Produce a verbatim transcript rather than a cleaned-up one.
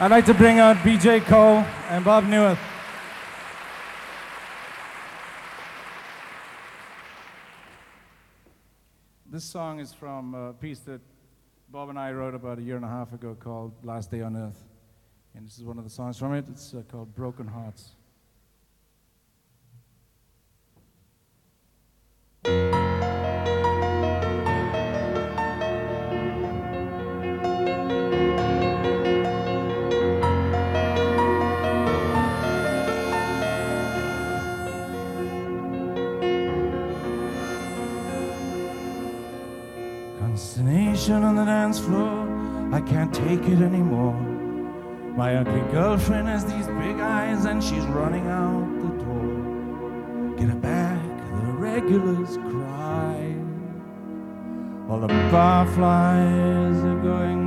I'd like to bring out B J Cole and Bob Newith. This song is from a piece that Bob and I wrote about a year and a half ago called Last Day on Earth. And this is one of the songs from it. It's uh, called Broken Hearts. Consternation on the dance floor, I can't take it anymore. My ugly girlfriend has these big eyes and she's running out the door. Get her back, the regulars cry. All the barflies are going